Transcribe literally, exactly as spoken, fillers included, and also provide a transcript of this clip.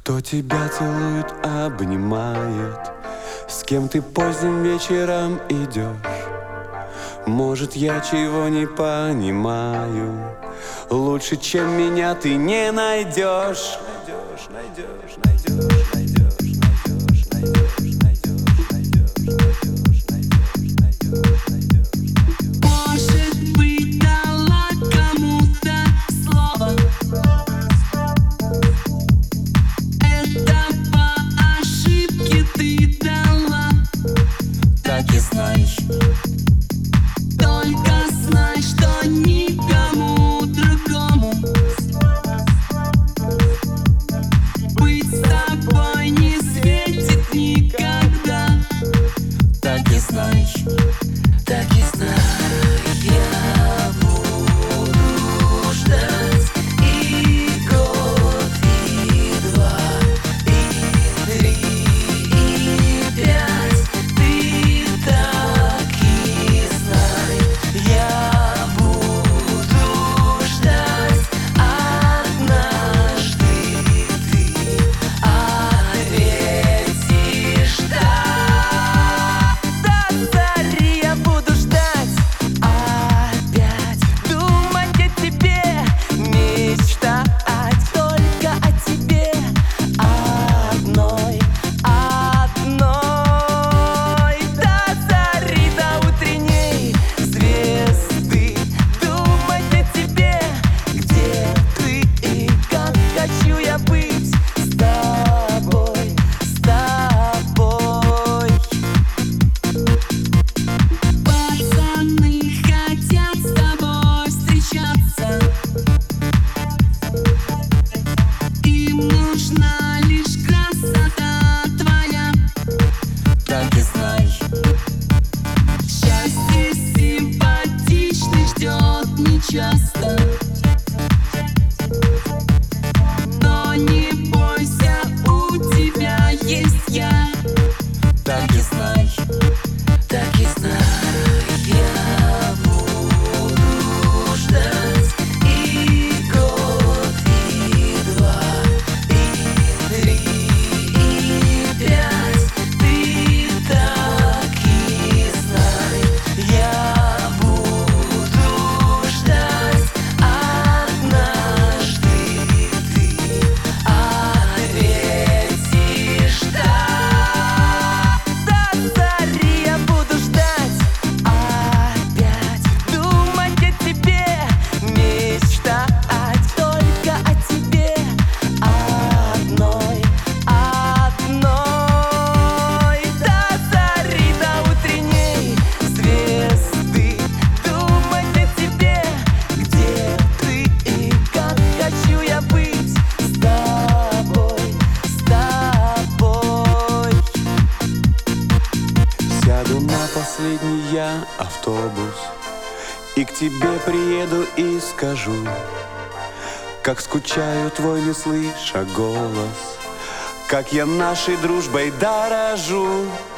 Кто тебя целует, обнимает, с кем ты поздним вечером идешь. Может, я чего не понимаю, лучше, чем меня, ты не найдешь. Найдешь, найдешь, найдешь, найдешь, найдешь, найдешь, найдешь, найдешь, найдешь, найдешь, найдешь. Может быть, дала кому-то слово. Это по ошибке ты дала. Так и знаешь. Только знай, что никому другому быть с тобой не светит никогда. Так и знаешь, так и знаешь. Я буду ждать и год, и два, и три, и пять. Ты так и знай. Я буду ждать. Однажды ты ответишь да. До зари я буду ждать. Опять думать о тебе, мечтать только о тебе. Одной, одной. До зари, до утренней звезды. Думать о тебе, где ты и как хочу я быть с тобой, с тобой. Пацаны хотят с тобой встречаться. Им нужна лишь красота твоя. Так и знаешь. Счастье симпатичный ждет нечасто. Но не бойся, у тебя есть я. Так и знаешь, так и знаешь. Я буду ждать и год, и два, и три, и пять. Ты так и знай. Я буду ждать. Однажды ты ответишь да. До зари я буду ждать. Опять думать о тебе, мечтать только о тебе. Одной, одной. До зари, до утренней звезды. Думать о тебе, где ты и как хочу я быть с тобой, с тобой. Сяду на последний я автобус и к тебе приеду и скажу, как скучаю, твой не слыша голос, как я нашей дружбой дорожу.